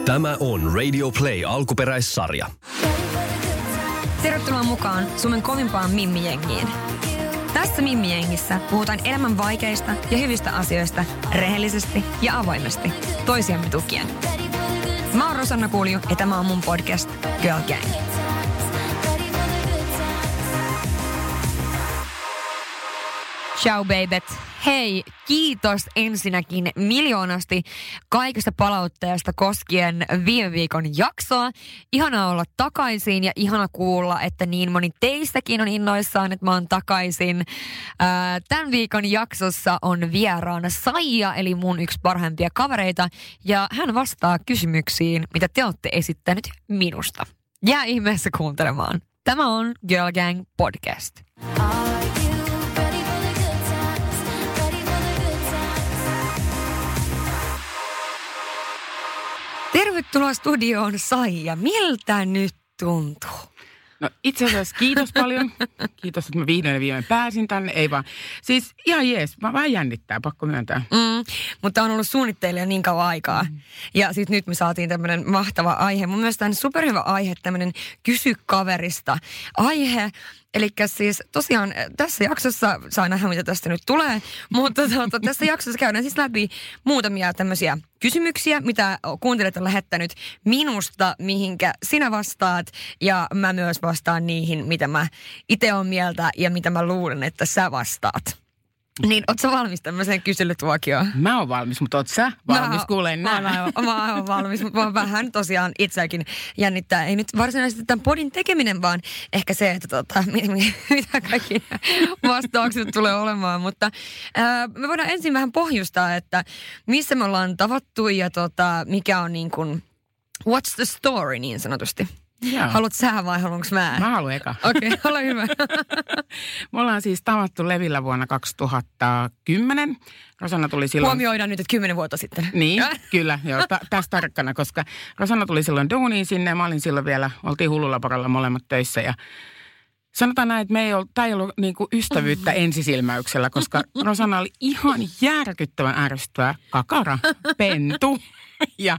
Tämä on Radio Play alkuperäissarja. Tervetuloa mukaan Suomen kovimpaan Mimmi-jengiin. Tässä Mimmi-jengissä puhutaan elämän vaikeista ja hyvistä asioista rehellisesti ja avoimesti, toisiamme tukien. Mä oon Rosanna Kulju ja tämä on mun podcast Girl Gang. Ciao babet. Hei, kiitos ensinnäkin miljoonasti kaikesta palautteesta koskien viime viikon jaksoa. Ihana olla takaisin ja ihana kuulla, että niin moni teistäkin on innoissaan, että mä oon takaisin. Tämän viikon jaksossa on vieraana Saija, eli mun yksi parhaimpia kavereita. Ja hän vastaa kysymyksiin, mitä te olette esittänyt minusta. Jää ihmeessä kuuntelemaan. Tämä on Girl Gang Podcast. Tervetuloa studioon, Saija. Miltä nyt tuntuu? No itse asiassa kiitos paljon. Kiitos, että mä vihdoin ja viimein pääsin tänne. Ei vaan. Siis ihan jees. Mä vähän jännittää, pakko myöntää. Mutta on ollut suunnitteilla niin kauan aikaa. Ja sitten nyt me saatiin tämmöinen mahtava aihe. Mun mielestä on superhyvä aihe, tämmöinen kysy kaverista aihe. Eli siis tosiaan tässä jaksossa, saa nähdä mitä tästä nyt tulee, mutta tässä jaksossa käydään siis läpi muutamia tämmöisiä kysymyksiä, mitä kuuntelijat on lähettänyt minusta, mihinkä sinä vastaat, ja mä myös vastaan niihin, mitä mä itse olen mieltä ja mitä mä luulen, että sä vastaat. Niin, oot sä valmis tämmöiseen kyselytuokioon? Mä oon valmis, mutta oot sä valmis kuuleen nää? Mä oon valmis, mutta mä vähän tosiaan itseäkin jännittää. Ei nyt varsinaisesti tämän podin tekeminen, vaan ehkä se, että mitä kaikki vastaukset tulee olemaan. Mutta me voidaan ensin vähän pohjustaa, että missä me ollaan tavattu ja mikä on niin kuin, what's the story niin sanotusti. Joo. Haluat sä vai haluanko mä? Mä haluan eka. Okei, ole hyvä. Me ollaan siis tavattu Levillä vuonna 2010. Rosanna tuli silloin... Huomioidaan nyt, että 10 vuotta sitten. Niin, kyllä. Joo, tästä tarkkana, koska Rosanna tuli silloin duuniin sinne. Mä olin silloin vielä, oltiin Hullulla poralla molemmat töissä ja sanotaan näin, että tämä ei ollut niinku ystävyyttä ensisilmäyksellä, koska Rosanna oli ihan järkyttävän ärsyttävä kakara, pentu. Ja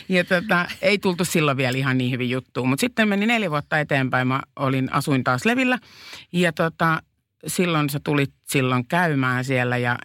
ei tultu silloin vielä ihan niin hyvin juttuun. Mutta sitten meni 4 vuotta eteenpäin. Mä asuin taas Levillä. Ja silloin sä tulit silloin käymään siellä ja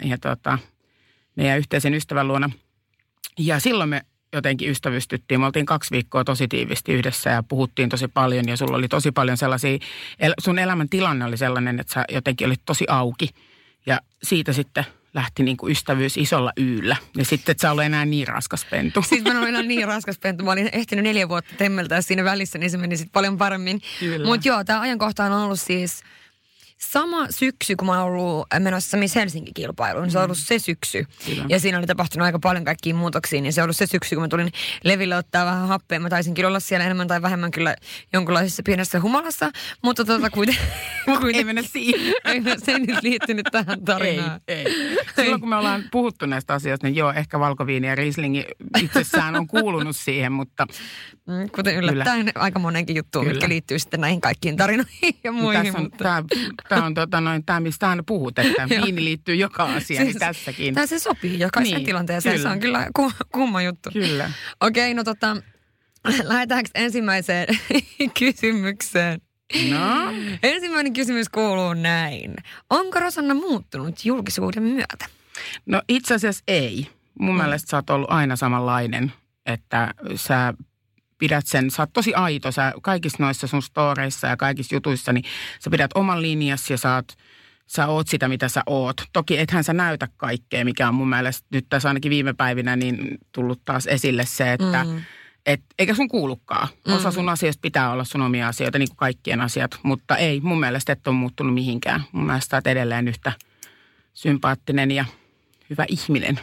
meidän yhteisen ystävän luona. Ja silloin me jotenkin ystävystyttiin. Me oltiin 2 viikkoa tosi tiivisti yhdessä ja puhuttiin tosi paljon. Ja sulla oli tosi paljon sellaisia, sun elämän tilanne oli sellainen, että sä jotenkin olit tosi auki. Ja siitä sitten lähti niin kuin ystävyys isolla Y:llä. Ja sitten, että sä olet enää niin raskas pentu. Siis mä en ole enää niin raskas pentu. Mä olin ehtinyt 4 vuotta temmeltää siinä välissä, niin se meni sitten paljon paremmin. Mutta joo, tämä ajankohta on ollut siis sama syksy, kun mä oon ollut menossa Miss Helsinki-kilpailuun. Se on ollut se syksy. Kyllä. Ja siinä oli tapahtunut aika paljon kaikkia muutoksia. Niin se on ollut se syksy, kun mä tulin Leville ottaa vähän happea. Mä taisin kyllä olla siellä enemmän tai vähemmän kyllä jonkunlaisessa pienessä humalassa. Mutta kuitenkin. Ei mennä siihen. Se ei nyt liittynyt tähän tarinaan. Ei. Silloin kun me ollaan puhuttu näistä asioista, niin joo, ehkä valkoviini ja rieslingi itsessään on kuulunut siihen, mutta... Kuten yllättäen aika monenkin juttuun, mitkä liittyy sitten näihin kaikkiin tarinoihin ja muihin. Tämä on tämä, mistä aina puhut, että viini liittyy joka asiaan, niin tässäkin. Tämä se sopii jokaiseen tilanteeseen, kyllä. Se on kyllä kumma juttu. Kyllä. Okei, no lähdetäänkö ensimmäiseen kysymykseen? No? Ensimmäinen kysymys kuuluu näin. Onko Rosanna muuttunut julkisuuden myötä? No itse asiassa ei. Mun mielestä sä oot ollut aina samanlainen, että sä pidät sä oot tosi aito, sä kaikissa noissa sun storeissa ja kaikissa jutuissa, niin sä pidät oman linjasi ja sä oot sitä, mitä sä oot. Toki ethän sä näytä kaikkea, mikä on mun mielestä nyt tässä ainakin viime päivinä niin tullut taas esille se, että eikä sun kuulukaan. Osa sun asioista pitää olla sun omia asioita, niin kuin kaikkien asiat, mutta ei, mun mielestä et ole muuttunut mihinkään. Mun mielestä oot edelleen yhtä sympaattinen ja hyvä ihminen.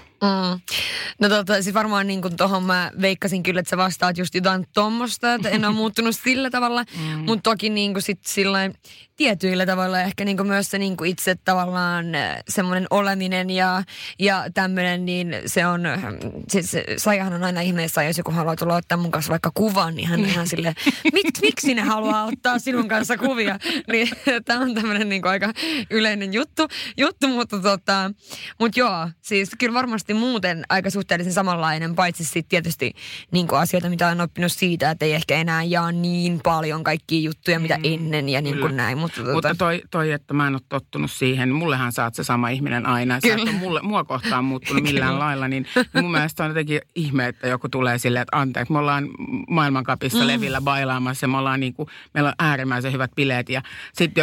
No siis varmaan niin kuin tohon mä veikkasin kyllä, että sä vastaat just jotain tommosta, että en ole muuttunut sillä tavalla, mutta toki niin kuin sit sillain tietyillä tavalla ehkä niin kuin myös se niin kuin itse tavallaan semmoinen oleminen ja tämmöinen, niin se on, siis Saijahan on aina ihmeessä, jos joku haluaa tulla ottaa mun kanssa vaikka kuvan, niin hän on ihan silleen, miksi ne haluaa ottaa sinun kanssa kuvia? Niin tämä on tämmöinen niin kuin aika yleinen juttu mutta joo, siis kyllä varmasti varmasti muuten aika suhteellisen samanlainen, paitsi sitten tietysti niin kuin asioita, mitä on oppinut siitä, että ei ehkä enää jaa niin paljon kaikkia juttuja, mitä ennen ja niin kuin näin. Mutta toi, että mä en ole tottunut siihen, mullehan sä oot se sama ihminen aina. Sä et ole mua kohtaan muuttunut millään lailla, niin mun mielestä on jotenkin ihme, että joku tulee silleen, että anteeksi, me ollaan maailmankapissa levillä bailaamassa ja me ollaan niin kuin, meillä on äärimmäisen hyvät bileet ja sitten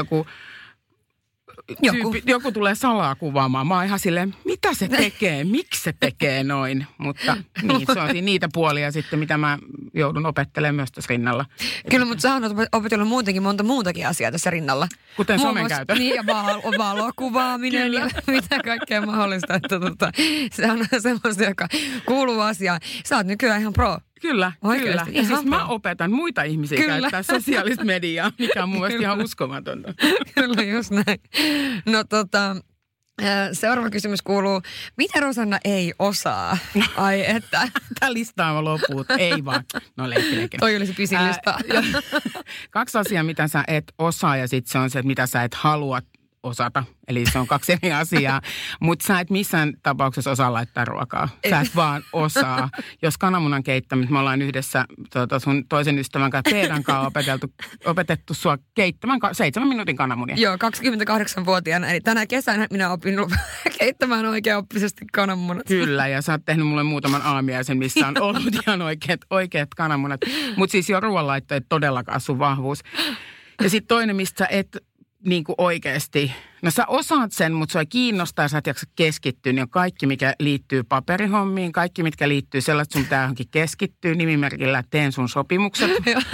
joku tulee salaa kuvaamaan. Mä oon ihan silleen, mitä se tekee, miksi se tekee noin. Mutta niin, se on niitä puolia sitten, mitä mä joudun opettelemaan myös tässä rinnalla. Kyllä, mutta sä oot opetellut muutenkin monta muutakin asiaa tässä rinnalla. Kuten somen käytö. Niin, ja valokuvaaminen ja mitä kaikkea mahdollista. Että se on semmoista, joka kuuluu asiaan. Sä oot nykyään ihan pro. Kyllä. Ja siis mä opetan muita ihmisiä käyttää sosiaalista mediaa, mikä on mun mielestä ihan uskomatonta. Kyllä, just näin. No seuraava kysymys kuuluu, mitä Rosanna ei osaa? Ai että. Tämä listaa loput, ei vaan. No leikki. Toi olisi pisin lista. 2 asiaa, mitä sä et osaa ja sitten se on se, että mitä sä et halua osata. Eli se on 2 eri asiaa. Mutta sä et missään tapauksessa osaa laittaa ruokaa. Sä et vaan osaa. Jos kananmunan keittämistä, me ollaan yhdessä sun toisen ystävän kanssa, Teedan kanssa opetettu sua keittämään 7 minuutin kananmunia. Joo, 28-vuotiaana. Eli tänä kesänä minä opin keittämään oikeaoppisesti kananmunat. Kyllä, ja sä oot tehnyt mulle muutaman aamiaisen, missä on ollut ihan oikeat kananmunat. Mutta siis jo ruoanlaitto ei todellakaan sun vahvuus. Ja sitten toinen, mistä sä et niin kuin oikeasti, no sä osaat sen, mutta sua ei kiinnostaa, sä et jaksa keskittyä, niin on kaikki, mikä liittyy paperihommiin, kaikki, mitkä liittyy sellaista, sun pitää johonkin keskittyä, nimimerkillä teen sun sopimukset.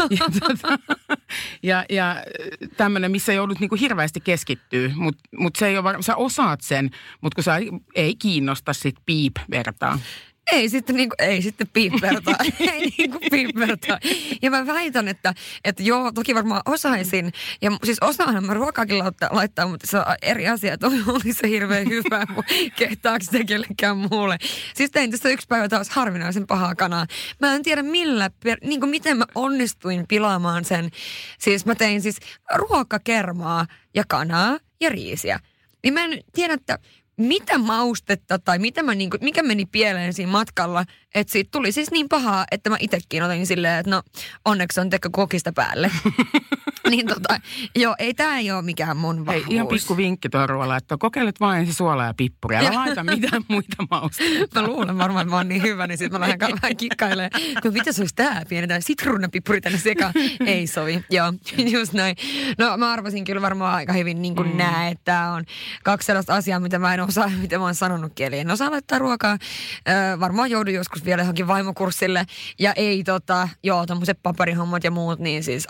ja tämmöinen, missä joudut niin kuin hirveästi keskittyä, mutta se ei ole sä osaat sen, mutta kun sä ei kiinnosta sit piip-vertaa. Ei sitten piippertaa. Ei niinku piippertaa. Ja mä väitän, että joo, toki varmaan osaisin. Ja siis osaahan mä ruokaakin laittaa, mutta se on eri asia, että oli se hirveän hyvä, kun kehtaako sitä kellekään muulle. Siis tein tässä yksi päivä taas harvinaisen pahaa kanaa. Mä en tiedä miten mä onnistuin pilaamaan sen. Siis mä tein siis ruokakermaa ja kanaa ja riisiä. Niin mä en tiedä, että mitä maustetta tai mikä meni pieleen siinä matkalla, että siitä tuli siis niin pahaa, että mä itsekin otin silleen, että no onneksi on tekkä kokista päälle. Niin joo, tää ei ole mikään mun vahvuus. Hei, ihan pikku vinkki tuohon ruoalla, että kokeilet vain ensin suolaa ja pippuria. Älä laita mitään muita mausteita. Mä luulen varmaan, että mä oon niin hyvä, niin sit mä lähden vähän kikkailemaan. No mitä se olisi tää? Pienetään sitruunapippuri tänne sekaan. Ei sovi. Joo, just näin. No mä arvasin kyllä varmaan aika hyvin niin kuin näe, että tää on 2 sellaista asiaa, mitä mä en osaa, mitä mä oon sanonutkin. Eli en osaa laittaa ruokaa. Varmaan joudun joskus vielä johonkin vaimokurssille. Ja ei tommoset paperihommat ja muut, niin siis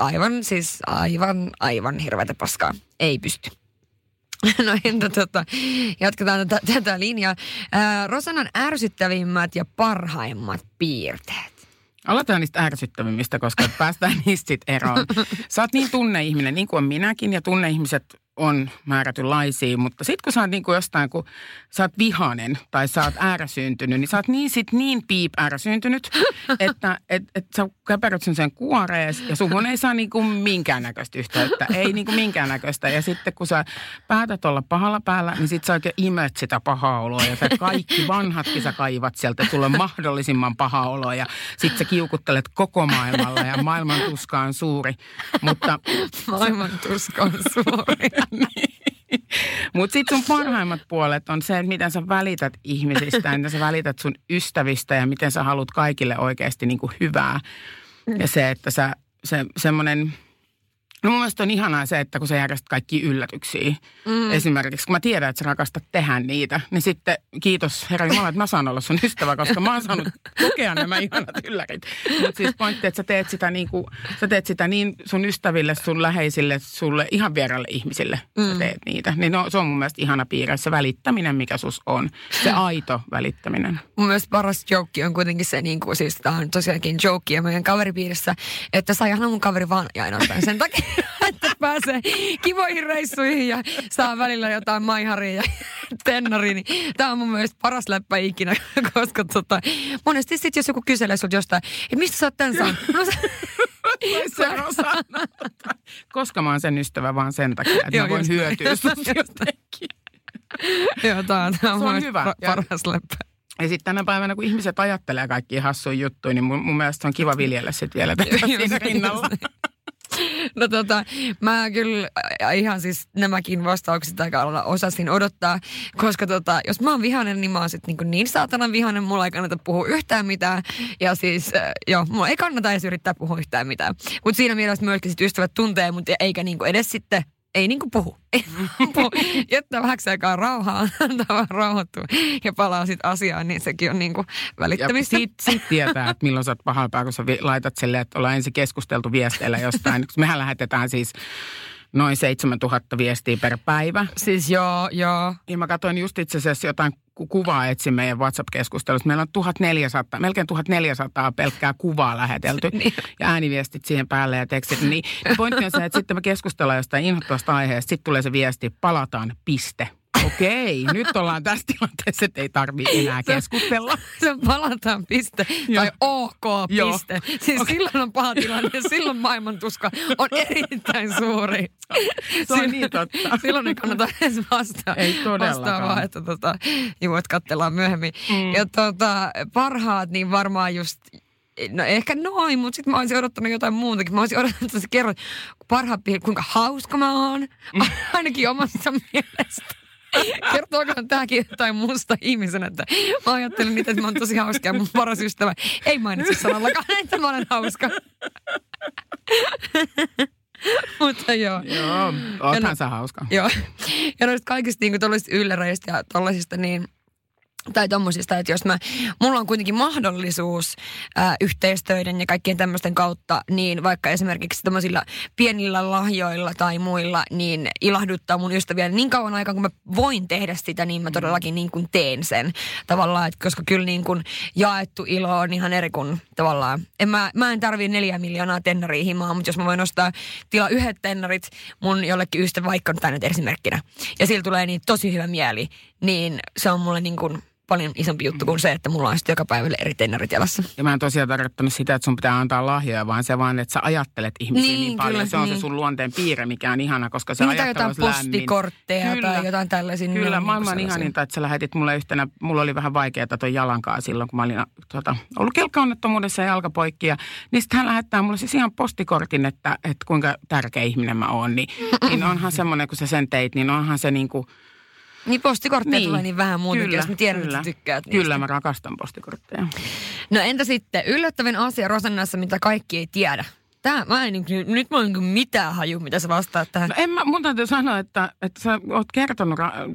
aivan hirveätä paskaa. Ei pysty. No entä jatketaan tätä linjaa. Rosannan ärsyttävimmät ja parhaimmat piirteet. Aloitetaan niistä ärsyttävimmistä, koska päästään niistä sitten eroon. Sä oot niin tunneihminen, niin kuin on minäkin, ja tunneihmiset on määrätynlaisia, mutta sitten kun sä oot niin kuin jostain, kun sä oot vihanen tai sä oot ärsyyntynyt, niin sä oot niin piip ärsyyntynyt, että sä käperät sen kuorees ja suhun ei saa niin kuin minkäännäköistä yhteyttä, ei niin kuin minkäännäköistä. Ja sitten kun sä päätät olla pahalla päällä, niin sit sä oikein imet sitä pahaa oloa ja sä kaikki vanhatkin sä kaivat sieltä, että sulla on mahdollisimman paha olo ja sit sä kiukuttelet koko maailmalla ja maailman tuska on suuri. Mutta maailman tuska on suuri. Mutta sitten sun parhaimmat puolet on se, että miten sä välität ihmisistä, miten sä välität sun ystävistä ja miten sä haluat kaikille oikeasti niinku hyvää. Ja se, että semmoinen. No mun mielestä on ihanaa se, että kun sä järjestät kaikkia yllätyksiä. Esimerkiksi kun mä tiedän, että sä rakastat tehdä niitä, niin sitten kiitos Herra Jumala, että mä saan olla sun ystävä, koska mä oon saanut kokea nämä ihanat yllärit. Mutta siis pointti, että sä teet sitä niin sun ystäville, sun läheisille, sulle ihan vieraille ihmisille sä teet niitä. Niin se on mun mielestä ihana piirre, se välittäminen, mikä sus on. Se aito välittäminen. Mun mielestä paras joke on kuitenkin se, niin kuin, siis tää on tosiaankin joke ja meidän kaveripiirissä, että sä ihan mun kaveri vaan ja ainoastaan sen takia. Että pääsee kivoihin reissuihin ja saa välillä jotain maiharia ja tennariin. Niin tämä on mun mielestä paras läppä ikinä, koska monesti sitten jos joku kyselee sulta jostain, että mistä sä oot tän saanut? No, koska mä oon sen ystävä vaan sen takia, että mä voin hyötyä susta jotenkin. Joo, tää on mun hyvä. Paras läppä. Ja sitten tänä päivänä, kun ihmiset ajattelee kaikkia hassuja juttuja, niin mun mielestä on kiva viljellä sitten vielä siinä rinnalla. No mä kyllä ihan siis nämäkin vastaukset aika lailla osasin odottaa, koska jos mä oon vihainen, niin mä oon sitten niin saatanan vihainen, mulla ei kannata puhua yhtään mitään. Ja siis mulla ei kannata edes yrittää puhua yhtään mitään. Mutta siinä mielessä myöskin sit ystävät tuntee mut eikä edes sitten, ei puhu. Jättää vähäksi aikaa rauhaa, antaa vaan rauhoittua ja palaa sitten asiaan, niin sekin on välittämistä. Ja sit tietää, että milloin sä oot pahalla päällä, kun sä laitat silleen, että ollaan ensin keskusteltu viesteillä jostain. Mehän lähetetään siis noin 7000 viestiä per päivä. Siis joo. Ja mä katsoin just itse asiassa jotain kuvaa etsin meidän WhatsApp-keskustelusta. Meillä on melkein 1400 pelkkää kuvaa lähetelty niin. Ja ääniviestit siihen päälle ja tekstit. Niin pointti on se, että sitten me keskustellaan jostain inhottavasta aiheesta. Sitten tulee se viesti, palataan, piste. Okei, nyt ollaan tässä tilanteessa, että ei tarvitse enää keskustella. Se palataan piste tai ok piste. Siis silloin on paha tilanne ja silloin maailmantuska on erittäin suuri. Se on niin totta. Silloin ei kannata edes vastaa. Ei todellakaan. Vastaa vaan, että että katsellaan myöhemmin. Ja parhaat niin varmaan just... No ehkä noin, mutta sitten mä olisin odottanut jotain muutakin. Mä olisin odottanut, että sä kerrot parhaat piirteet, kuinka hauska mä oon. Ainakin omassa mielestä. Kertookohan tämäkin jotain muusta ihmisen, että mä ajattelin niitä, että mä oon tosi hauska ja mun paras ystävä ei mainitse sanallakaan, että mä olen hauska. Mutta joo. Joo, oothan sä hauska. Joo. Ja noista kaikista tollisista ylläreistä ja tollasista tai tommosista, että jos mulla on kuitenkin mahdollisuus yhteistöiden ja kaikkien tämmöisten kautta, niin vaikka esimerkiksi tommosilla pienillä lahjoilla tai muilla, niin ilahduttaa mun ystäviä niin kauan aikaa, kun mä voin tehdä sitä, niin mä todellakin niin kuin teen sen tavallaan, että koska kyllä niin kuin jaettu ilo on ihan eri kuin tavallaan. Mä en tarvii 4 miljoonaa tennaria himaa, mutta jos mä voin ostaa yhdet tennarit mun jollekin ystävä, vaikka tämä nyt esimerkkinä, ja sillä tulee niin tosi hyvä mieli, niin se on mulle niin kuin paljon isompi juttu kuin se, että mulla on sitten joka päivälle eri tennarit jalassa. Ja mä en tosiaan tarkoittanut sitä, että sun pitää antaa lahjoja, vaan se vaan, että sä ajattelet ihmisiä niin paljon. Kyllä, se on se sun luonteen piirre, mikä on ihana, koska se ajattelu olisi lämmin. Jotain postikortteja tai jotain tällaisia. Kyllä, maailman ihaninta, että sä lähetit mulle yhtenä, mulla oli vähän vaikeaa ton jalankaan silloin, kun mä olin ollut kelkkaonnettomuudessa ja jalkapoikki. Niin sitten hän lähettää mulle siis ihan postikortin, että kuinka tärkeä ihminen mä oon. Niin onhan semmoinen, kun sä sen teit, niin onhan se niinku... Niin postikortteja tulee niin vähän muutenkin, jos mä tiedän, että tykkäät niistä. Kyllä, mä rakastan postikortteja. No entä sitten yllättävän asia Rosannassa, mitä kaikki ei tiedä? Nyt mä oon mitään haju, mitä sä vastaat tähän. No mun täytyy sanoa, että sä oot kertonut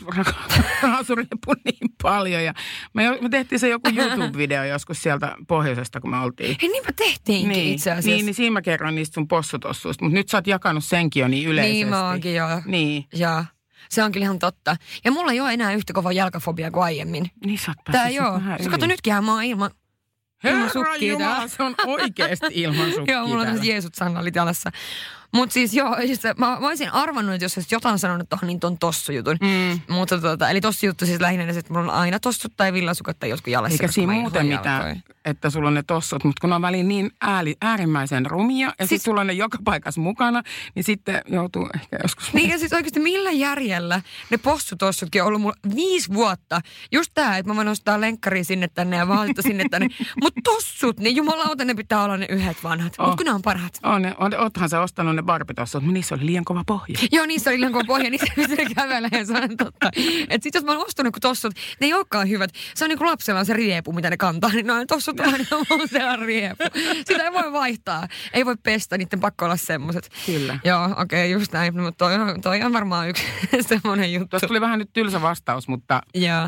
Raasuripun niin paljon. Ja me tehtiin se joku YouTube-video joskus sieltä pohjoisesta, kun me oltiin. Hei, niinpä tehtiinkin itse asiassa. Niin siinä mä kerron niistä sun possutossuista. Mutta nyt sä oot jakanut senkin jo niin yleisesti. Niin mä oonkin joo. Niin. Jaa. Se on kyllä ihan totta. Ja mulla ei ole enää yhtä kova jalkafobia kuin aiemmin. Niin sä oot päässyt vähän yli. Kato nytkin mä oon ilman sukkia. Herra Jumala, se on oikeasti ilman sukkia. Joo, mulla on Jeesut-sandaalit jalassa. Mutta siis joo, mä olisin arvannut, että jos olisit jotain sanonut tuohon, niin ton tossujutun. Mutta eli tossujuttu siis lähinnä se, että mulla on aina tossut tai villasukat tai jotkut jalassa. Eikä siinä muuten mitään, että sulla on ne tossut, mutta kun on väliin niin äärimmäisen rumia ja sitten sulla on ne joka paikassa mukana, niin sitten joutuu ehkä joskus... Niin ja siis oikeasti millä järjellä ne possutossutkin on ollut mulla 5 vuotta. Just tää, että mä voin nostaa lenkkaria sinne tänne ja vaatetta sinne tänne. Mutta tossut, niin jumalauta, ne pitää olla ne yhdet vanhat. Mutta kun ne on parhaat. Oothan sä ostanut ne barbitossut, mutta niissä oli liian kova pohja. Joo, niissä oli liian kova pohja, niissä pitää kävellä ja se on totta. Että sit jos mä oon ostanut tossut, ne ei olekaan hyvät. Se on niin kuin lapsella on se riepu, mitä ne kantaa, niin no tossut on aina se on riepu. Sitä ei voi vaihtaa, ei voi pestä, niiden pakko olla semmoset. Kyllä. Joo, okei, just näin, mutta toi on varmaan yksi semmoinen juttu. Tuossa tuli vähän nyt tylsä vastaus, mutta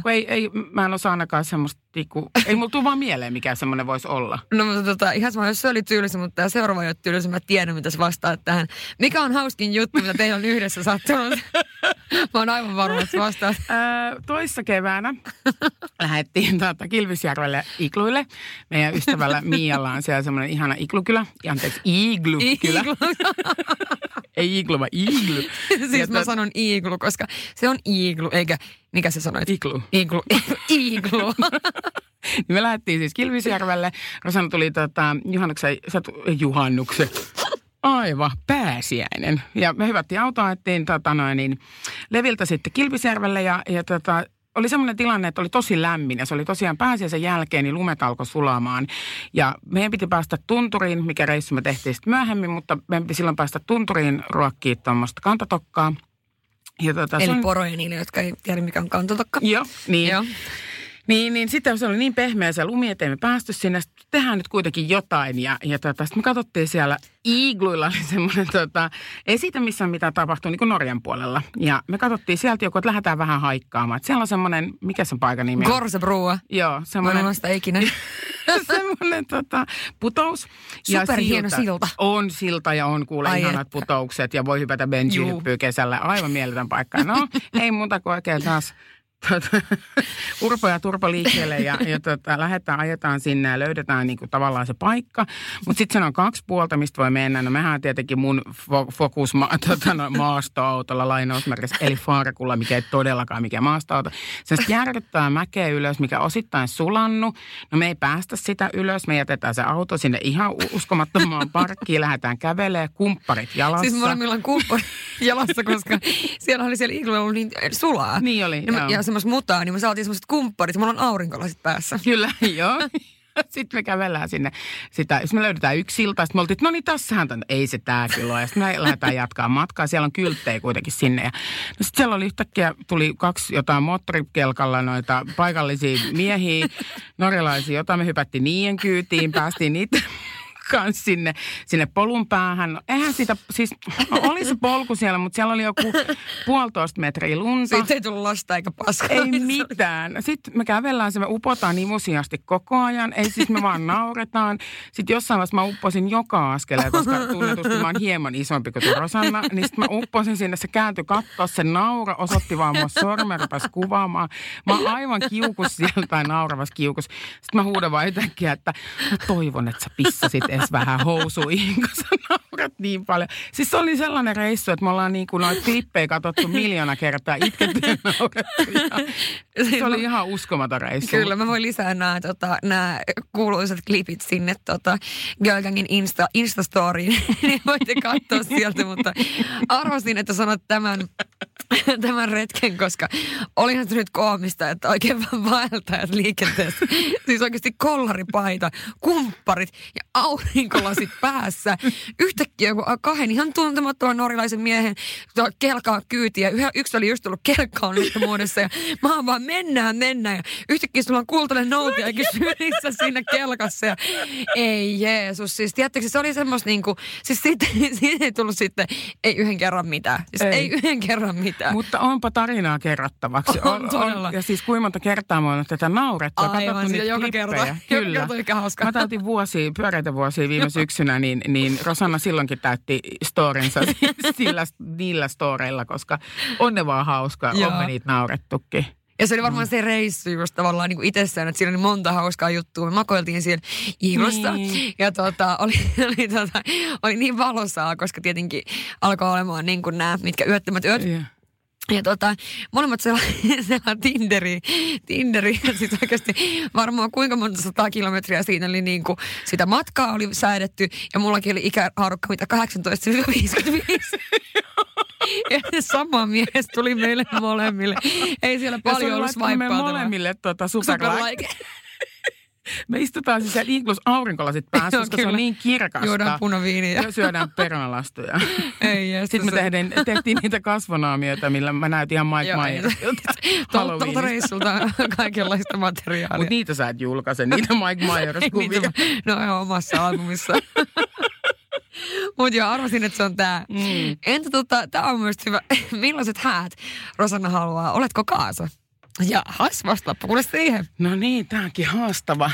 mä en osaa ainakaan semmoista, ei mulla tule vaan mieleen, mikä semmoinen voisi olla. No mutta ihan sama, jos se oli tylsä, mutta tämä seuraava ei ole tylsä, mä tiedän, mitä sä vastaat tähän. Mikä on hauskin juttu, mitä teillä on yhdessä sattunut? Mä oon aivan varma, että sä vastaat. Toissa keväänä lähdettiin Kilpisjärvelle igluille. Meidän ystävällä Mialla on siellä semmoinen ihana iglukylä. Iglukylä. Ei iglu, vaan iglu. Siis mä sanon iglu, koska se on iglu, eikä, mikä sä sanoit? Iglu. Iglu. Me lähdettiin siis Kilpisjärvelle. Rosanna tuli juhannuksen. Aivan, pääsiäinen. Ja me hyvättiin autoa, ettiin Leviltä sitten Kilpisjärvelle ja oli semmoinen tilanne, että oli tosi lämmin ja se oli tosiaan pääsiäisen jälkeen, niin lumet alkoi sulamaan. Ja meidän piti päästä tunturiin, mikä reissu me tehtiin sitten myöhemmin, mutta meidän piti silloin päästä tunturiin ruokkiin tuommoista kantatokkaa. Ja eli poroja niille, jotka ei tiedä mikä on kantatokka. Joo, niin. Joo. Niin sitten se oli niin pehmeä se lumi, ettei me päästy sinne. Sitten tehdään nyt kuitenkin jotain. Ja sitten me katsottiin siellä Iigluilla semmoinen esite, missä on mitä tapahtuu niin kuin Norjan puolella. Ja me katsottiin sieltä joku, että lähdetään vähän haikkaamaan. Että siellä on semmoinen, mikä se paikan nimi on? Gorsebrua. Joo, semmoinen. Mä en sitä ikinä. semmoinen putous. Superhieno silta. On silta ja on kuule ihanat putoukset ja voi hypätä benji-hyppyä kesällä. Aivan mieletön paikka. No, ei muuta kuin oikein taas Urpo ja Turpo liikkeelle ja ajetaan sinne ja löydetään niinku tavallaan se paikka. Mutta sitten se on 2 puolta, mistä voi mennä. No mehän on tietenkin mun Focus maastoautolla lainausmerkissä, eli Farkulla, mikä ei todellakaan mikään maastoauto. Se järkyttää mäkeä ylös, mikä osittain sulannut. No me ei päästä sitä ylös, me jätetään se auto sinne ihan uskomattomaan parkkiin, lähdetään kävelemään, kumpparit jalassa. Siis molemmilla on kumpparit jalassa, koska siellä oli siellä Iigluilla ollut niin sulaa. Niin oli, ja semmoista mutaa, niin me saatiin semmoiset kumpparit. Mulla on aurinkolasit päässä. Kyllä, joo. Sitten me kävellään sinne sitä. Jos me löydetään yksi silta, sitten me oltiin, että no niin tässähän ei se tää kyllä ole. Ja sitten me lähdetään jatkaa matkaa. Siellä on kylttejä kuitenkin sinne. Ja no sitten siellä oli yhtäkkiä, tuli 2 jotain moottorikelkalla noita paikallisia miehiä, norjalaisia, jota me hypättiin niiden kyytiin, päästiin niitä kanssa sinne polun päähän. No, eihän siitä, siis oli se polku siellä, mutta siellä oli joku 1,5 metriä lunta. Siitä ei tullut lasta eikä paskaa. Ei mitään. Sitten me kävellään se, me upotaan imusiasti koko ajan. Ei siis me vaan nauretaan. Sitten jossain vaiheessa mä upposin joka askeleen, koska tunnetusti mä oon hieman isompi kuin Rosanna. Niin sitten mä upposin sinne, se kääntyi katsoa, se naura, osoitti vaan mua sormen, rupesi kuvaamaan. Mä oon aivan kiukus sieltä tai nauravas kiukus. Sitten mä huudan vaan jotenkin, että mä toivon, että sä pissasit edes vähän housuihin, kun sä naurat niin paljon. Siis se oli sellainen reissu, että me ollaan niin kuin noita klippejä katsottu 1,000,000 kertaa, itketty ja naurettu. Se oli ihan uskomaton reissu. Kyllä, mä voin lisää nämä kuuluisat klipit sinne Girl Gangin Instastoriin, niin voitte katsoa sieltä, mutta arvasin, että sanot tämän retken, koska olihan se nyt koomista, että oikein vaan vaeltajat liikenteessä. Siis oikeasti kollaripaita, kumpparit ja aurinkolasit päässä. Yhtäkkiä joku 2 ihan tuntemattoman norjalaisen miehen kelkaa kyytiä. Yksi oli just tullut kelkkaan muodossa ja mä oon vaan mennään. Ja yhtäkkiä sulla on kultainen noutiakin sylissä siinä kelkassa. Ja ei Jeesus. Siis tiedättekö, se oli semmoista niinku, siis siitä ei tullut sitten, ei yhden kerran mitään. Siis ei yhden kerran mitään. Mutta onpa tarinaa kerrottavaksi. On todella. Ja siis kuinka monta kertaa mä oon tätä naurettua. Aivan, sitä joka kerta. Kyllä. Joka kerta hauskaa. Mä täytin pyöreitä vuosia viime syksynä, niin Rosanna silloinkin täytti storinsa niillä storeilla, koska on ne vaan hauskaa. On me niitä naurettukin. Ja se oli varmaan se reissu just tavallaan niin kuin itsessään, että siinä oli monta hauskaa juttua. Me makoiltiin siellä Iiglussa ja oli niin valosaa, koska tietenkin alkoi olemaan niin kuin nämä, mitkä yöttömät yöt. Yeah. Ja molemmat siellä Tinderi ja sitten oikeasti varmaan kuinka monta 100 kilometriä siinä oli niin kuin sitä matkaa oli säädetty ja mullakin oli ikähaarukka mitä 18-55. Ja sama mies tuli meille molemmille. Ei siellä paljon ollut swipeauta. Me molemmille superlike. Me istutaan siis siellä Iiglus aurinkolasit päässä, koska se on niin kirkasta. Juodaan punaviiniä. Ja syödään perunalastuja. Ei, sitten me tehtiin niitä kasvonaamioita, millä mä näytin ihan Mike Myersilta Tuolta reissulta kaikenlaista materiaalia. Mutta niitä sä et julkaise, niitä Mike Myers-kuvia. No ihan omassa albumissa. Mutta joo, arvasin, että se on tää. Entä tää on myös hyvä. Millaiset häät Rosanna haluaa? Oletko kaasa? Ja vastaappa kuule siihen. No niin, tääkin haastava.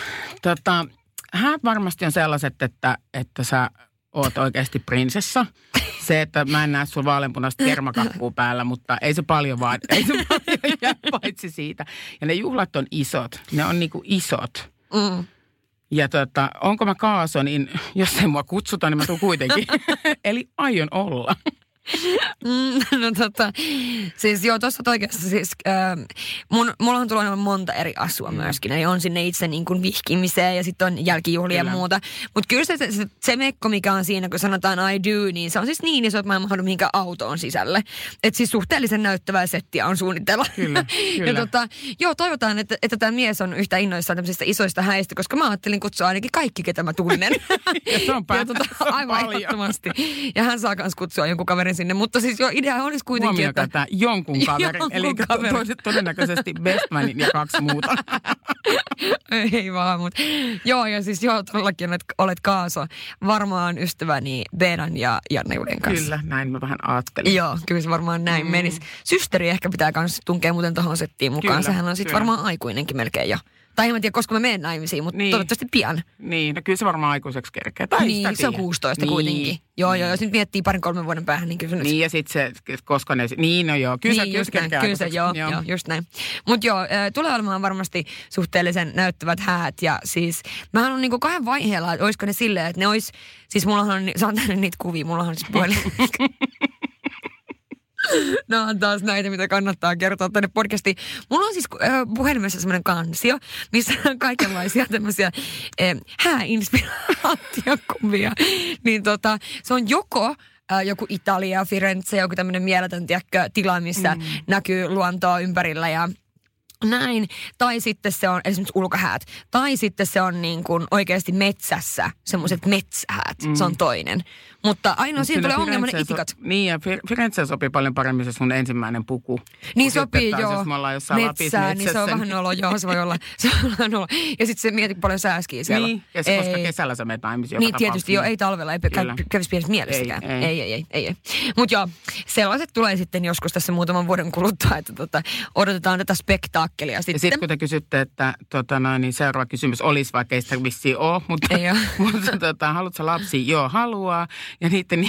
Häät varmasti on sellaiset, että sä oot oikeasti prinsessa. Se, että mä en näe sulla vaaleanpunaista kermakakkua päällä, mutta ei se paljon vaan, ei se paljon jää paitsi siitä. Ja ne juhlat on isot. Ne on niinku isot. Ja onko mä kaaso, niin jos ei mua kutsuta, niin mä tuun kuitenkin. Eli aion olla. Siis joo, tuossa oikeassa siis, mullahan tulee olemaan monta eri asua myöskin. Eli on sinne itse niin kuin vihkimiseen ja sitten on jälkijuhlia ja muuta. Mutta kyllä se mekko, mikä on siinä, kun sanotaan I do, niin se on siis niin iso, että mä en mahdu mihinkään autoon sisälle. Että siis suhteellisen näyttävää settiä on suunnitella. Kyllä. Ja joo, toivotaan, että tämä mies on yhtä innoissaan tämmöisistä isoista häistä, koska mä ajattelin kutsua ainakin kaikki, ketä mä tunnen. Ja se on aivan ehdottomasti. Ja hän saa myös kutsua jonkun kaverin sinne. Mutta siis jo idea olisi kuitenkin, huomioikaa tämä jonkun kaveri. Eli todennäköisesti bestmanin ja 2 muuta. Ei vaan, mutta joo, ja siis joo, todellakin olet Kaaso. Varmaan ystäväni Beenan ja Janne-Julien kanssa. Kyllä, näin mä vähän ajattelin. Joo, kyllä se varmaan näin menisi. Systeri ehkä pitää myös tunkea muuten tohon settiin mukaan. Kyllä, sehän on sitten varmaan aikuinenkin melkein jo. Tai en tiedä, koska mä menen naimisiin, mutta toivottavasti pian. Niin, no kyllä se varmaan aikuiseksi kerkeä. Tai niin, se on 16 kuitenkin. Joo, jos nyt miettii 2-3 vuoden päähän, niin kyllä se nyt... Niin, ja sitten se, koska ne... Niin, no joo, kyllä se kerkeä. Kyllä se, joo, just näin. Mutta joo, tulee olemaan varmasti suhteellisen näyttävät häät. Ja siis, mähän on niinku 2 vaiheella, että olisiko ne silleen, että ne olisi... Siis mullahan on, saan tänne niitä kuvia, mullahan siis puhelin... No on taas näitä, mitä kannattaa kertoa tänne podcastiin. Mulla on siis puhelimessa semmoinen kansio, missä on kaikenlaisia tämmöisiä hääinspiraatiokuvia. Niin se on joko joku Italia, Firenze, joku tämmöinen mieletön tila, missä näkyy luontoa ympärillä ja näin. Tai sitten se on esimerkiksi ulkohäät. Tai sitten se on niin kuin oikeasti metsässä, semmoiset metsähäät. Se on toinen. Mutta ainoa siinä tulee ongelma ne itikat. Niin, ja Firenze sopii paljon paremmin se sun ensimmäinen puku. Niin sopii, joo. Jos me ollaan jossain metsää, niin se on vähän olo, joo, se voi olla. Ja sitten se mieti paljon sääskiä siellä. Niin, ja se, koska kesällä sä menet naimisiin. Niin, tietysti joo, ei talvella, ei kävisi pienessä mielessäkään. Ei. Mutta joo, sellaiset tulee sitten joskus tässä muutaman vuoden kuluttua, että odotetaan tätä spektaakkelia sitten. Ja sitten kun te kysytte, että niin seuraava kysymys olisi, vaikka ei sitä vissiin ole, mutta haluatko lapsia? Joo, haluaa. Ja niiden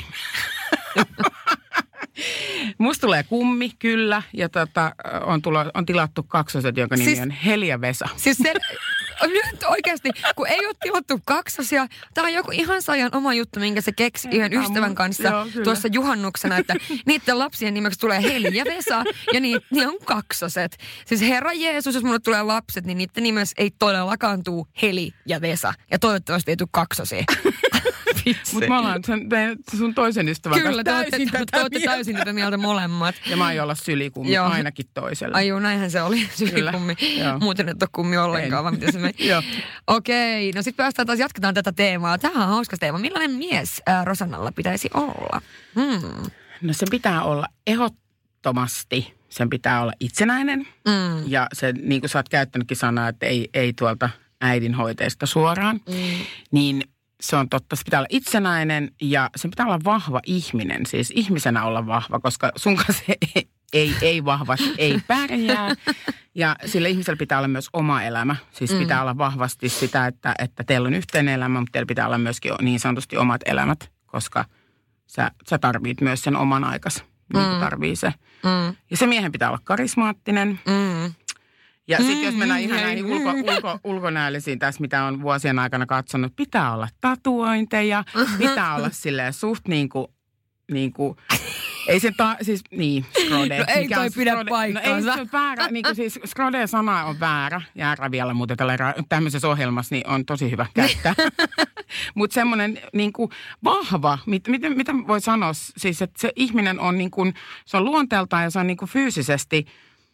musta tulee kummi, kyllä. Ja on tilattu 2, jonka nimi on Heli ja Vesa. Siis nyt oikeasti, kun ei ole tilattu 2, tämä on joku ihan sajan oma juttu, minkä se keksi yhden ystävän kanssa tuossa juhannuksena, että niiden lapsien nimeksi tulee Heli ja Vesa, ja niin on 2. Siis Herra Jeesus, jos mulle tulee lapset, niin niiden nimessä ei todellakaan tuu Heli ja Vesa. Ja toivottavasti ei tule 2. Mutta mä ollaan sun toisen ystävän kyllä, kanssa te olette täysin tätä mieltä molemmat. Ja mä aion olla sylikummi ainakin toiselle. Ai joo, näinhän se oli, sylikummi. Muuten et ole kummi ollenkaan, vaan miten se meni. Okei, no sitten jatketaan tätä teemaa. Tämä on hauska teema. Millainen mies Rosannalla pitäisi olla? No sen pitää olla ehdottomasti, sen pitää olla itsenäinen. Ja se, niin kuin sä oot käyttänytkin sanaa, että ei tuolta äidinhoiteesta suoraan, niin se on totta. Se pitää olla itsenäinen ja sen pitää olla vahva ihminen. Siis ihmisenä olla vahva, koska sun kanssa ei vahvasti ei pärjää. Ja sillä ihmisellä pitää olla myös oma elämä. Siis pitää olla vahvasti sitä, että teillä on yhteinen elämä, mutta teillä pitää olla myöskin niin sanotusti omat elämät, koska sä tarvit myös sen oman aikas, niin kuin tarvii se. Ja se miehen pitää olla karismaattinen. Ja sitten jos mennään ihan näihin ulkonäöllisiin tässä, mitä on vuosien aikana katsonut, pitää olla tatuointeja, pitää olla silleen suht niinku ei se skrode. No ei toi pidä paikkaansa. No ei se väärä, siis skrode-sana on väärä, ja vielä muuten tämmöisessä ohjelmassa niin on tosi hyvä käyttää. Mutta semmoinen vahva, mitä voi sanoa, siis että se ihminen on se on luonteeltaan ja se on fyysisesti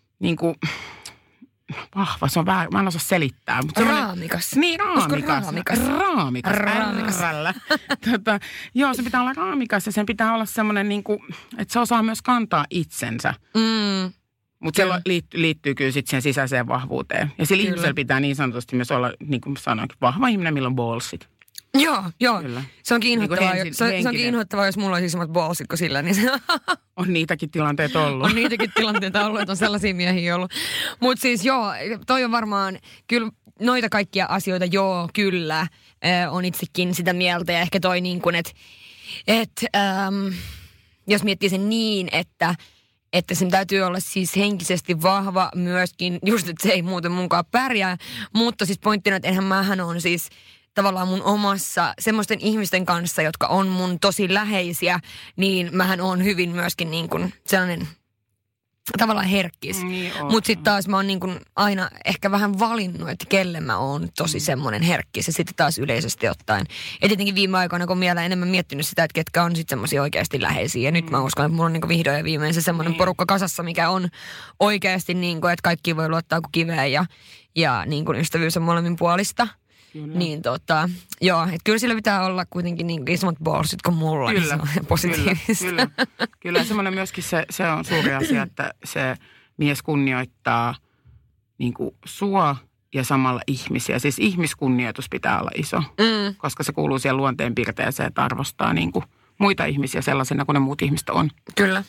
vahva, se on vähän, mä en osaa selittää. Mutta raamikas. Niin, raamikas. Joo, se pitää olla raamikas ja sen pitää olla semmoinen, että se osaa myös kantaa itsensä. Mutta se liittyy kyllä sitten siihen sisäiseen vahvuuteen. Ja sillä ihmisellä pitää niin sanotusti myös olla, niin kuin sanoinkin, vahva ihminen, millä on ballsit. Joo. Kyllä. Se onkin inhoittavaa, se onkin inhoittavaa, jos mulla olisi isommat ballsit kuin sillä, niin se on niitäkin tilanteita ollut. On niitäkin tilanteita ollut, että on sellaisia miehiä ollut. Mutta siis toi on varmaan, kyllä noita kaikkia asioita, kyllä, on itsekin sitä mieltä. Ja ehkä toi niin kuin, että jos miettii sen niin, että sen täytyy olla siis henkisesti vahva myöskin, just että se ei muuten munkaan pärjää. Mutta siis pointtina, että enhän mähän on siis tavallaan mun omassa semmoisten ihmisten kanssa, jotka on mun tosi läheisiä, niin mähän on hyvin myöskin niin kuin sellainen tavallaan herkkis. Niin Mutta sitten taas mä oon niin kuin aina ehkä vähän valinnut, että kelle mä oon tosi semmoinen herkkis. Ja sitten taas yleisesti ottaen. Ja tietenkin viime aikoina, kun vielä enemmän miettinyt sitä, että ketkä on sitten semmoisia oikeasti läheisiä. Ja nyt mä uskon, että mulla on niin kuin vihdoin ja viimein se semmoinen porukka kasassa, mikä on oikeasti niin kuin, että kaikki voi luottaa kuin kiveen ja niin kuin ystävyys on molemmin puolista. Kyllä. Niin joo, että kyllä sillä pitää olla kuitenkin niin isommat ballsit kuin mulla, kyllä, niin se on positiivista. Kyllä, semmoinen myöskin se on suuri asia, että se mies kunnioittaa niin kuin sua ja samalla ihmisiä. Siis ihmiskunnioitus pitää olla iso, koska se kuuluu siihen luonteenpiirteeseen, että arvostaa niin kuin muita ihmisiä sellaisena kuin ne muut ihmiset on. Kyllä.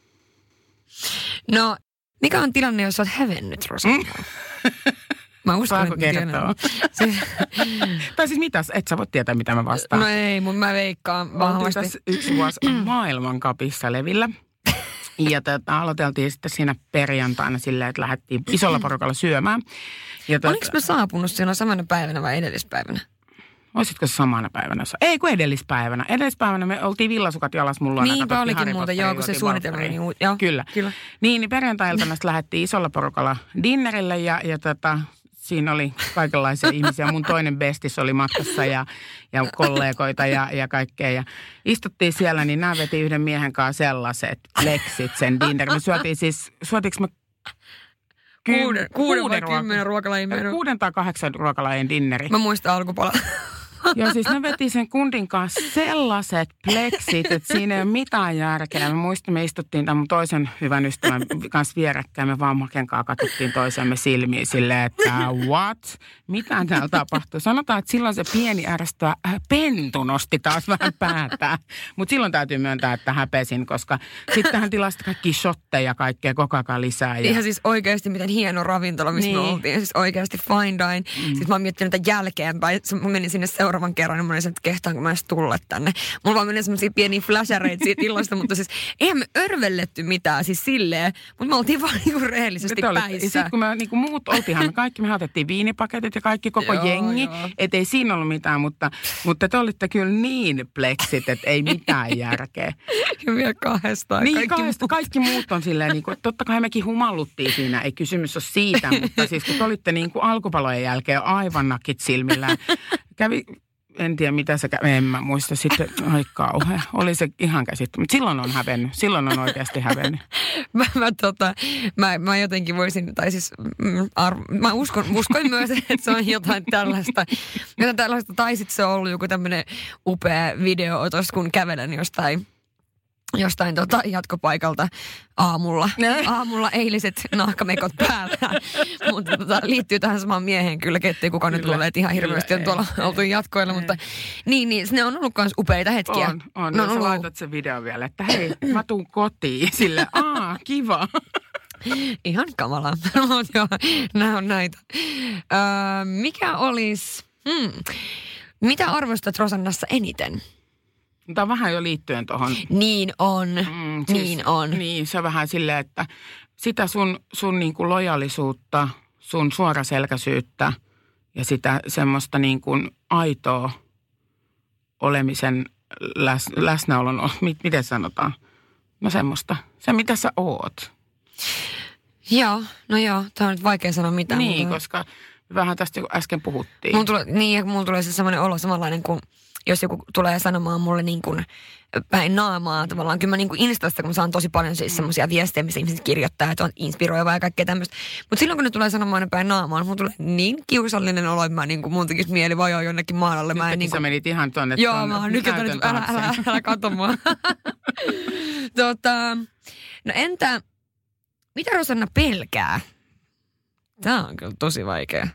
No, mikä on tilanne, jos olet hävennyt, Rosanna? Mä uskon, saanko kertoa? Tai siis mitäs? Et sä voi tietää, mitä mä vastaan. No ei, mutta mä veikkaan vahvasti. Oltiin tässä yksi vuosi maailmankapissa levillä. Ja aloiteltiin sitten siinä perjantaina silleen, että lähdettiin isolla porukalla syömään. Oliko me saapunut siinä samana päivänä vai edellispäivänä? Olisitko se samana päivänä? Ei, kun edellispäivänä. Edellispäivänä me oltiin villasukat jalas mulla. Niinpä olikin muuten, joo, kun se suunnitelma. Joo, kyllä. Niin perjantai-iltana lähdettiin isolla porukalla dinnerille ja siinä oli kaikenlaisia ihmisiä. Mun toinen bestis oli matkassa ja kollegoita ja kaikkea. Ja istuttiin siellä, niin nämä veti yhden miehen kanssa sellaiset pleksit sen dinnerin. Me syötiinkö me 6 vai 10 ruokalajin menu? 6 tai 8 ruokalajin dinneri. Mä muistan alkupala. Joo, siis ne veti sen kundin kanssa sellaiset pleksit, että siinä ei ole mitään järkeä. Mä muistan, me istuttiin tämän mun toisen hyvän ystävän kanssa vierekkäin. Me vaan Maken kanssa katsottiin toisemme silmiin silleen, että what? Mitä täällä tapahtuu? Sanotaan, että silloin se pieni ärsyttävä pentu nosti taas vähän päätään. Mutta silloin täytyy myöntää, että häpesin, koska sittenhän tilasta kaikki shotteja ja kaikkea koko ajan lisää. Ihan siis oikeasti miten hieno ravintola, missä me oltiin. Siis oikeasti fine dine. Sitten mä oon miettinyt tätä jälkeenpäin. Mä menin sinne seuraavan kerran, niin mä olin että kehtaanko mä edes tulla tänne. Mulla vaan meni semmosia pieniä flashareita siitä illasta, mutta siis eihän me örvelletty mitään siis silleen, mutta me oltiin vaan niinku rehellisesti päissä. Ja sitten kun me niinku muut oltiinhan, me otettiin viinipaketit ja kaikki koko jengi, et ei siinä ollut mitään, mutta te olitte kyllä niin pleksit, että ei mitään järkeä. Ja vielä kahdestaan. Niin, kaikki muut on silleen, niin kuin, totta kai mekin humalluttiin siinä, ei kysymys ole siitä, mutta siis kun te olitte niin kuin alkupalojen jälkeen aivan nakit silmillään. En tiedä mitä se en mä muista sitten, ai kauhea. Oli se ihan käsittää, mutta silloin on hävennyt. Silloin on oikeasti hävennyt. Mä jotenkin voisin, tai siis mä uskoin myös, että se on jotain tällaista. Tai sitten se on ollut joku tämmöinen upea video-otos, kun kävelen jostain jatkopaikalta aamulla eiliset nahkamekot päällä. Mutta liittyy tähän samaan mieheen kyllä, ettei kukaan nyt luulee, että ihan hirveästi on tuolla oltu jatkoilla. Mutta niin, ne on ollut myös upeita hetkiä. On. No, sä laitat sen videon vielä, että hei, mä tuun kotiin. Sille, kiva. Ihan kamalaa. Joo, nämä on näitä. Mikä olisi, mitä arvostat Rosannassa eniten? Tämä on vähän jo liittyen tuohon. Niin on. Niin on. Niin, se on vähän silleen, että sitä sun niin kuin lojallisuutta, sun suoraselkäisyyttä ja sitä semmoista niin kuin aitoa olemisen läsnäolon, miten sanotaan? No semmoista. Se, mitä sä oot. Joo, tämä on nyt vaikea sanoa mitään. Niin, koska vähän tästä äsken puhuttiin. Mulla tulee se semmoinen olo samanlainen kuin jos joku tulee sanomaan mulle niin kuin päin naamaa tavallaan. Kyllä mä niin kuin Instasta, kun mä saan tosi paljon siis semmoisia viestejä, missä ihmiset kirjoittaa, että on inspiroivaa ja kaikkea tämmöistä. Mutta silloin, kun ne tulee sanomaan päin naamaa, niin mulla tulee niin kiusallinen olo, että mä niin kuin mun tekisi mieli vajaa jonnekin maalalle. Nyt niin kuin, sä menit ihan tuonne. Joo, mä oon nyt älä katso mua. No entä, mitä Rosanna pelkää? Tää on kyllä tosi vaikea.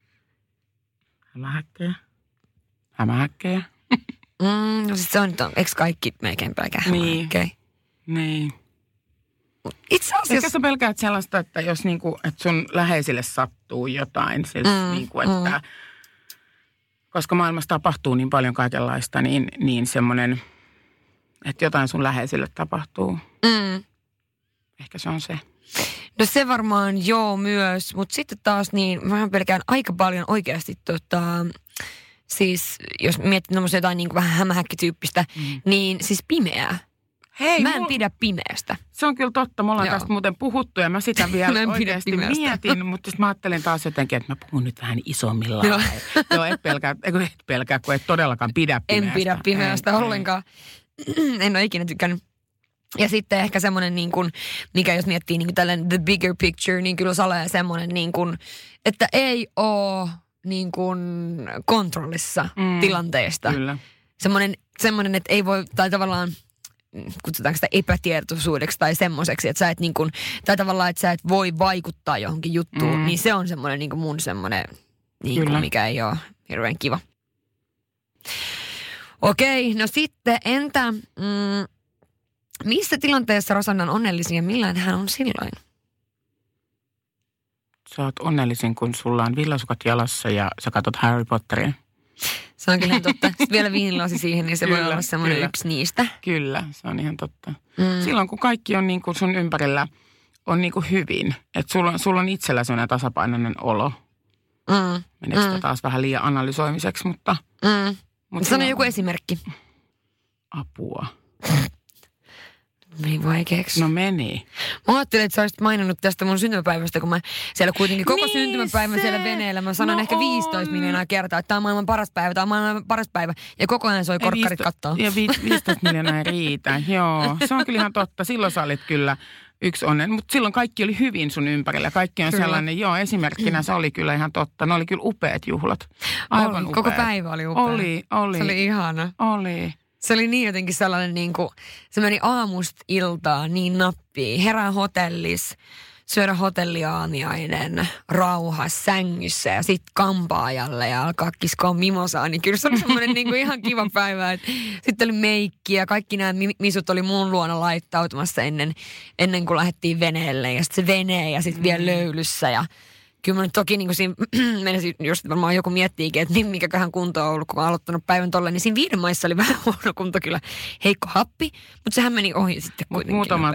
Hämähäkkejä. No sit se on nyt, eikö kaikki melkein pelkää hämähäkkejä? Niin. Itse asiassa. Ehkä sä pelkäät sellaista, että jos niinku, että sun läheisille sattuu jotain, siis niinku, että koska maailmassa tapahtuu niin paljon kaikenlaista, niin semmoinen, että jotain sun läheisille tapahtuu. Ehkä se on se. No se varmaan joo myös, mutta sitten taas niin mä pelkään aika paljon oikeasti siis jos miettii tommoista jotain niin kuin vähän hämähäkkityyppistä, niin siis pimeää. Hei, mä en pidä pimeästä. Se on kyllä totta. Me ollaan tästä muuten puhuttu ja mä sitä vielä oikeasti mietin. Mutta mä ajattelin taas jotenkin, että mä puhun nyt vähän isommillaan. Joo, et pelkää, kun et todellakaan pidä pimeästä. En pidä pimeästä ollenkaan. En ole ikinä tykännyt. Ja sitten ehkä semmoinen, niin kuin, mikä jos miettii niin kuin tällainen the bigger picture, niin kyllä Sale semmoinen, niin kuin, että ei ole niin kuin kontrollissa tilanteesta. Kyllä. Semmoinen, että ei voi, tai tavallaan kutsutaanko sitä epätietoisuudeksi tai semmoiseksi, että sä et niin kuin, tai tavallaan, että sä et voi vaikuttaa johonkin juttuun, niin se on semmoinen niin kuin mun semmoinen, niin kuin, mikä ei ole hirveän kiva. Okei, no sitten entä, missä tilanteessa Rosanna on onnellisin ja millään hän on silloin? Sä oot onnellisin, kun sulla on villasukat jalassa ja sä katsot Harry Potteria. Se on kyllä totta. Sitten vielä viinilasi siihen, niin se voi olla semmoinen yksi niistä. Kyllä, se on ihan totta. Silloin, kun kaikki on niin kuin sun ympärillä on niin kuin hyvin, että sulla on itsellä sellainen tasapainoinen olo. Meneekö sitä taas vähän liian analysoimiseksi, mutta Sano joku esimerkki. Apua. Meni vaikeaksi. No meni. Mä ajattelin, että sä olisit maininnut tästä mun syntymäpäivästä, kun mä siellä kuitenkin koko syntymäpäivän siellä veneellä. Mä sanon ehkä 15 miljoonaa kertaa, että tää on maailman paras päivä, tää on maailman paras päivä. Ja koko ajan soi korkkarit kattoo. Ja 15 miljoonaa ei riitä, joo. Se on kyllä ihan totta. Silloin sä olit kyllä yksi onnen, mutta silloin kaikki oli hyvin sun ympärillä. Kaikki on kyllä sellainen, esimerkkinä se oli kyllä ihan totta. Ne oli kyllä upeat juhlat. Aivan upeat. Koko päivä oli upea. Oli. Se oli ihana. Oli. Se oli niin jotenkin sellainen niin kuin, se meni aamusta iltaan niin nappiin. Herää hotellis, syödä hotelliaamiainen, rauha sängyssä ja sit kampaajalle ja alkaa kiskoa mimosaa. Niin kyllä se oli semmoinen niin kuin ihan kiva päivä. Sitten oli meikki ja kaikki nämä misut oli mun luona laittautumassa ennen kuin lähdettiin veneelle. Ja sitten se vene ja sitten vielä löylyssä ja kyllä mä nyt toki niin kuin siinä menisin, jos varmaan joku miettiikin, että niin mikäköhän kunto on ollut, kun mä aloittanut päivän tolle, niin siinä 5 maissa oli vähän huono kunto kyllä, heikko happi, mutta sehän meni ohi sitten kuitenkin. Muutama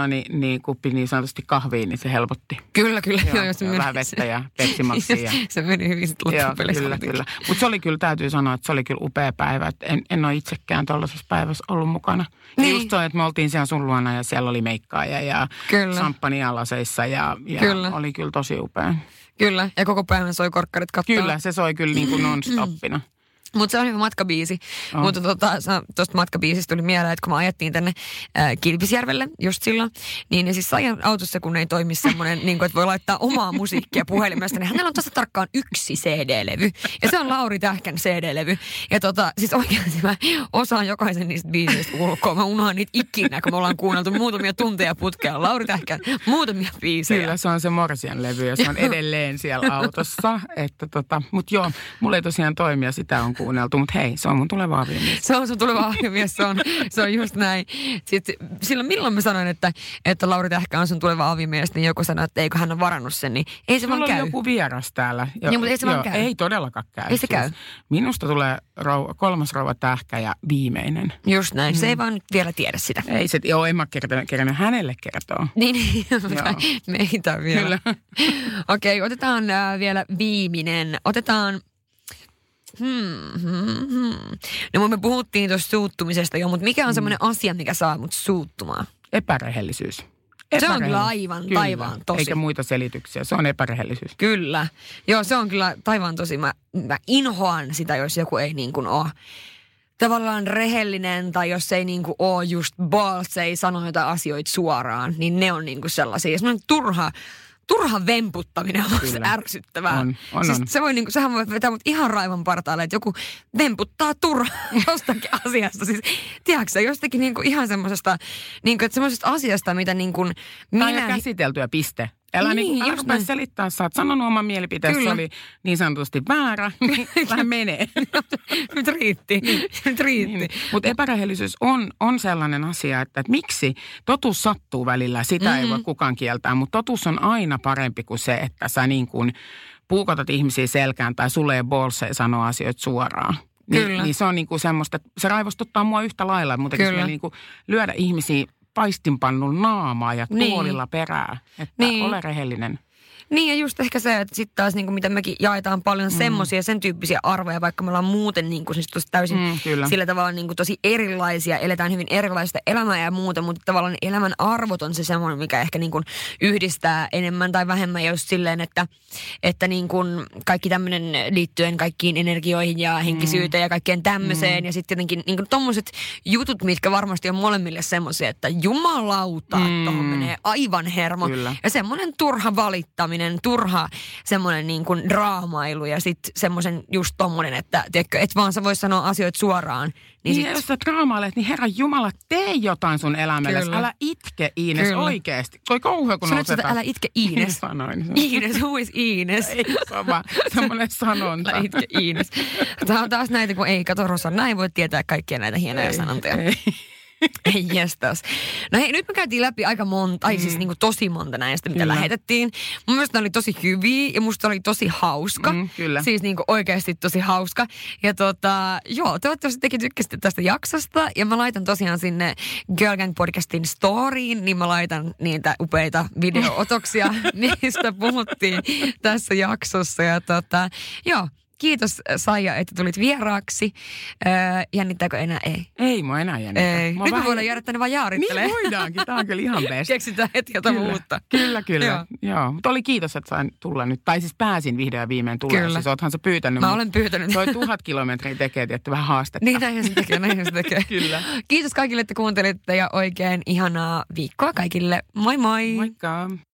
kuppi niin sanotusti kahviin, niin se helpotti. Kyllä. Joo, se vähän vettä ja pepsimaksia. Se meni hyvin sitten loppupeleissä. Kyllä. Mutta se oli kyllä, täytyy sanoa, että se oli kyllä upea päivä. Että en ole itsekään tuollaisessa päivässä ollut mukana. Niin. Ja just toi, että me oltiin siellä sun luona ja siellä oli meikkaaja ja samppania laseissa ja oli kyllä tosi upea. Kyllä, ja koko päivän soi korkkarit kattoon. Kyllä, se soi kyllä niin kuin non-stoppina. Mutta se on hyvä matkabiisi. Mutta tuosta matkabiisistä tuli mieleen, että kun me ajettiin tänne Kilpisjärvelle just silloin, niin siis ajan autossa, kun ei toimi semmoinen, niin kuin, että voi laittaa omaa musiikkia puhelimesta, niin hänellä on tasa tarkkaan yksi CD-levy. Ja se on Lauri Tähkän CD-levy. Ja siis oikeasti mä osaan jokaisen niistä biiseistä ulkoa. Mä unohan niitä ikinä, kun me ollaan kuunneltu muutamia tunteja putkea. Lauri Tähkän muutamia biisejä. Kyllä, se on se Morsian levy ja se on edelleen siellä autossa. Mutta joo, mulla ei tosiaan toimia, sitä on kuunneltu, mutta hei, se on mun tuleva aviomies. Se on sun tuleva aviomies, se on just näin. Sitten, silloin milloin mä sanoin, että Lauri Tähkä on sun tuleva aviomies, niin joku sanoi, että eikö hän ole varannut sen, niin ei se vaan käy. Sulla oli joku vieras täällä. Niin, mutta ei se vaan käy. Ei todellakaan käy. Ei se käy. Minusta tulee 3. rouva Tähkä ja viimeinen. Just näin, se ei vaan nyt vielä tiedä sitä. Ei se, en mä kerännyt hänelle kertoa. Niin, meitä vielä. Okei, otetaan vielä viimeinen. Otetaan... No me puhuttiin tuosta suuttumisesta jo, mutta mikä on semmoinen asia, mikä saa mut suuttumaan? Epärehellisyys. Se on kyllä aivan taivaan tosi. Eikä muita selityksiä, se on epärehellisyys. Kyllä. Joo, se on kyllä taivaan tosi. Mä inhoan sitä, jos joku ei niin kuin ole tavallaan rehellinen tai jos ei niin kuin ole just balls, ei sano jotain asioita suoraan, niin ne on niin kuin sellaisia. Semmoinen turha vemputtaminen on ärsyttävää. On. Se voi niinku, sehän voi vetää mut ihan raivon partaalle, että joku vemputtaa turhaa jostakin asiasta. Siis, tiedätkö jostakin niinku ihan semmosesta, niinku, että semmosesta asiasta, mitä niinku minä... Tai käsiteltyä piste. Älä niin rupea selittää, sä oot sanonut oman mielipiteessä, se oli niin sanotusti väärä, niin vähän menee. Nyt riitti. Niin. Mutta epärehellisyys on sellainen asia, että miksi totuus sattuu välillä, sitä ei voi kukaan kieltää, mutta totuus on aina parempi kuin se, että sä niin kuin puukotat ihmisiä selkään tai sulle ei bolseja sanoa asioita suoraan. Niin se on niin kuin semmoista, se raivostuttaa mua yhtä lailla, mutta niin kuin lyödä ihmisiä paistinpannun naamaa ja tuolilla perää, että ole rehellinen. Niin ja just ehkä se, että sitten taas mitä mekin jaetaan paljon semmoisia, sen tyyppisiä arvoja, vaikka me ollaan muuten siis tosi täysin sillä tavalla tosi erilaisia, eletään hyvin erilaista elämää ja muuta, mutta tavallaan elämän arvot on se semmoinen, mikä ehkä yhdistää enemmän tai vähemmän just silleen, että kaikki tämmöinen liittyen kaikkiin energioihin ja henkisyyteen ja kaikkeen tämmöiseen ja sitten jotenkin tommoset jutut, mitkä varmasti on molemmille semmoisia, että jumalauta, tuohon menee aivan hermo. Kyllä. Ja semmoinen turha valittaminen, turha semmoinen draamailu ja sitten semmoisen just tommonen, että tiedätkö, et vaan sä vois sanoa asioita suoraan. Niin jos sä draamailet, niin Herran Jumala, tee jotain sun elämällesi. Älä itke, Iines, oikeesti. Toi kauhea, kun sanoit sitä, älä itke, Iines. Sanoin. Iines, who is Iines? Ei, se on vaan semmoinen sanonta. Älä itke, Iines. Tämä on taas näitä, kun ei kato Rosanna, ei voi tietää kaikkia näitä hienoja sanontoja. Ei jestas. No hei, nyt me käytiin läpi aika monta, siis tosi monta näistä, mitä lähetettiin. Mun mielestä ne oli tosi hyviä ja musta oli tosi hauska. Kyllä. Siis oikeasti tosi hauska. Ja toivottavasti tekin tykkäsitte tästä jaksosta. Ja mä laitan tosiaan sinne Girl Gang podcastin storyin, niin mä laitan niitä upeita video-otoksia, mistä puhuttiin tässä jaksossa. Ja kiitos Saija, että tulit vieraaksi. Jännittääkö enää? Ei. Ei mua enää jännittää. Ei. Nyt me voidaan jäädä tänne vaan jaarittelemaan. Niin voidaankin. Tämä on kyllä ihan best. Keksitään heti jotain uutta. Kyllä. Joo. Mutta oli kiitos, että sain tulla nyt. Tai siis pääsin vihdoin ja viimein tulemaan. Siis oothan sä pyytänyt. Mä olen pyytänyt. Toi 1000 kilometriä tekee tietty vähän haastetta. Niin näinhän se tekee. Kyllä. Kiitos kaikille, että kuuntelitte ja oikein ihanaa viikkoa kaikille. Moi moi. Moikka.